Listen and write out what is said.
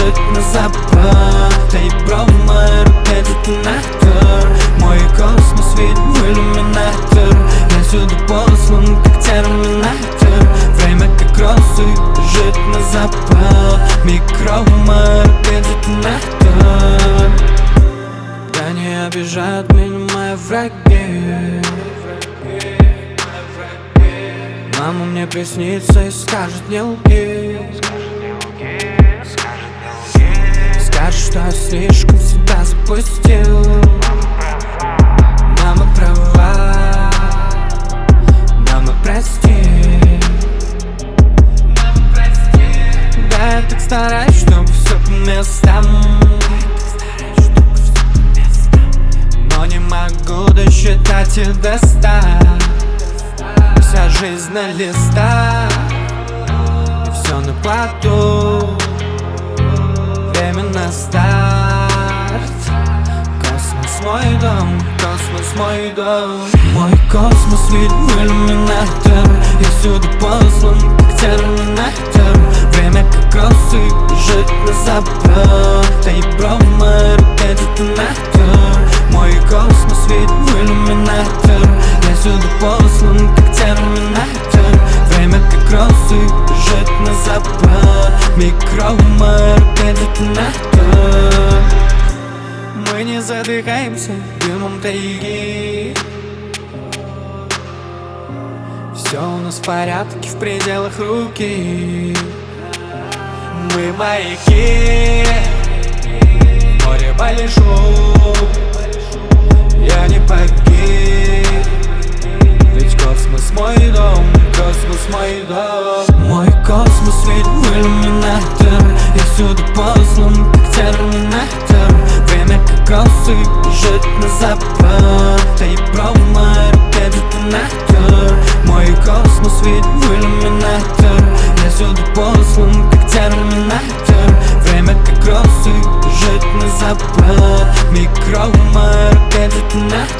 бежит на запад. Эй, бро, в моей руке детонатор. Мой космос видит в иллюминатор. Я сюда послан, как терминатор. Время как розы бежит на запад. Микро в моей руке детонатор. Да не обижают меня мои враги. Мама мне приснится и скажет не лги. Скажет, что я слишком себя запустил. Мама права, мама прости. Да, я так стараюсь, чтобы все по местам. Но не могу досчитать и до 100. Вся жизнь на листах, и все на плату. Время на старт. Космос мой дом, космос мой дом. Мой космос видит в иллюминатор. Я сюда послан, как терминатор. Время как розы бежит на запад. Эй, бро, в моей руке детонатор. Мой космос видит в иллюминатор. Я сюда послан, как терминатор. Время как розы бежит на запад. Микро в моей руке детонатор. Мы не задыхаемся дымом тайги. Все у нас в порядке в пределах руки. Мы маяки, в море полежу. Я не погиб, ведь космос мой дом, космос мой дом. Мой космос видит в иллюминатор. Я сюда послан, как терминатор. Время как розы бежит на запад. Эй, бро, в моей руке детонатор. Мой космос видит в иллюминатор. Я сюда послан, как терминатор. Время как розы бежит на запад. Микро в моей руке детонатор.